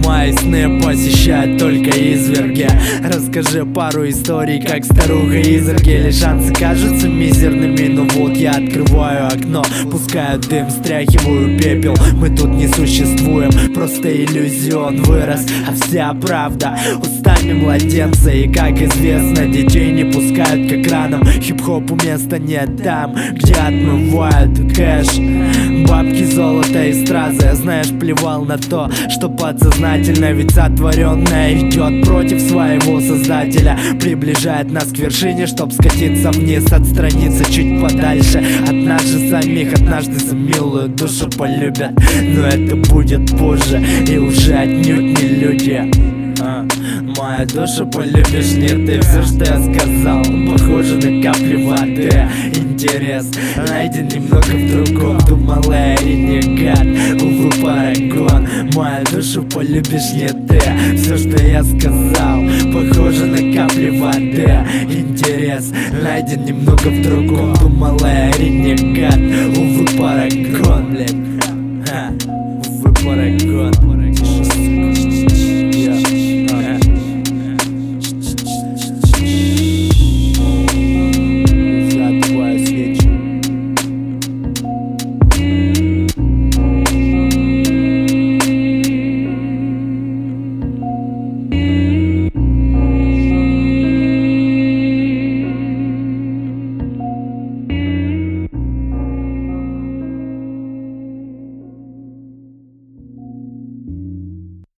мои сны посещают только изверги. Расскажи пару историй, как старуха изверги. Или шансы кажутся мизерными, но вот я открываю окно, пускаю дым, стряхиваю пепел. Мы тут не существуем, просто иллюзион вырос, а вся правда устами младенца. И как известно, детей не пускают к экранам. Хип-хопу места нет там, где отмывают кэш, бабки, золото и стразы. Знаешь, плевал на то, что подсознательно, ведь сотворенное идет против своего создателя. Приближает нас к вершине, чтоб скатиться вниз, отстраниться чуть подальше от нас же самих. Однажды за милую душу полюбят, но это будет позже и уже отнюдь не люди. Мою душу полюбишь не ты. Все, что я сказал, похоже на капли воды. Интерес найден немного в другом. Думал, я ренегат, увы, парагон. Мою душу полюбишь не ты. Все, что я сказал, похоже на капли воды. Интерес найден немного в другом. Думал, я ренегат, увы, парагон.